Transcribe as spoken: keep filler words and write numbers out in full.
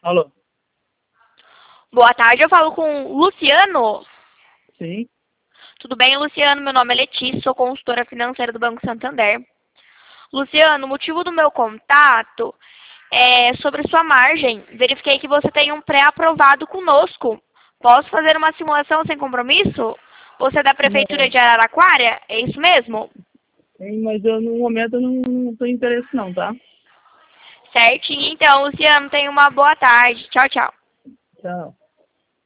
Alô? Boa tarde, eu falo com o Luciano. Sim? Tudo bem, Luciano? Meu nome é Letícia, sou consultora financeira do Banco Santander. Luciano, o motivo do meu contato é sobre sua margem. Verifiquei que você tem um pré-aprovado conosco. Posso fazer uma simulação sem compromisso? Você é da Prefeitura Não, de Araraquara? É isso mesmo? sim, mas eu no momento eu não, não tenho interesse não, tá? Certinho. Então, Luciano, tenha uma boa tarde. Tchau, tchau. Tchau.